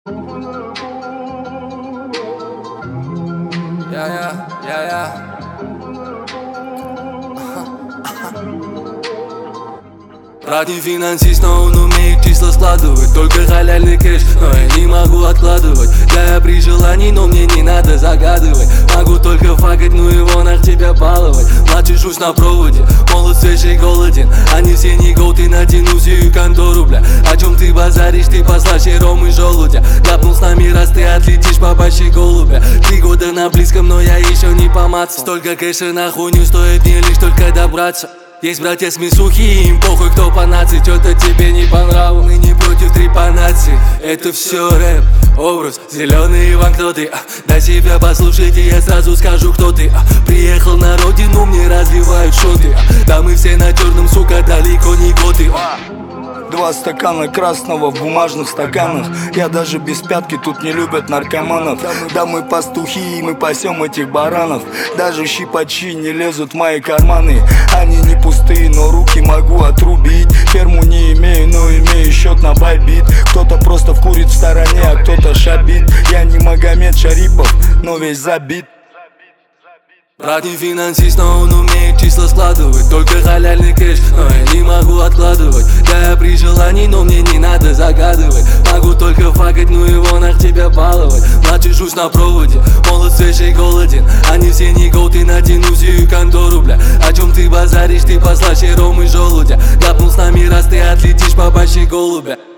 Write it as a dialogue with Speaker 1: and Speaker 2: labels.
Speaker 1: Я. Брат не финансист, но он умеет числа складывать. Только халяльный кэш, но я не могу откладывать. Я при желании, но мне не надо загадывать. Могу только факать, ну его нах тебя баловать. Младший жусь на проводе, молод свежий голоден. Они все не гол, ты натяну сию контору, бля. О чем ты базаришь, ты послаще ром и желудя. Гапнул с нами, раз ты отлетишь по баще голубя. 3 года на близком, но я еще не помацал. Столько кэша на хуйню, стоит мне лишь только добраться. Есть братья смесухи, им похуй кто по нации. Чё-то тебе не понравилось, мы не против трепанации. Это все рэп, образ, зеленый Иван, кто ты? Дай себя послушайте, я сразу скажу, кто ты. Приехал на родину, мне разливают шоты. Да мы все на черном, сука, далеко не готы.
Speaker 2: 2 стакана красного в бумажных стаканах. Я даже без пятки, тут не любят наркоманов. Да мы пастухи, и мы пасем этих баранов. Даже щипачи не лезут в мои карманы. Они не пустые, но руки могу отрубить. Ферму не имею, но имею счет на байбит. Кто-то просто вкурит в стороне, а кто-то шабит. Я не Магомед Шарипов, но весь забит.
Speaker 1: Брат не финансист, но он умеет числа складывать. Только халяльный кэш, но я не могу откладывать. Я при желании, но мне не надо загадывать. Могу только факать, ну его нах тебя баловать. Младший жусь на проводе, молод свежий голоден. Они все не гол, ты натяну сию контору, бля. О чем ты базаришь, ты послаще ром и желудя. Гапнул с нами, раз ты отлетишь по баще голубя.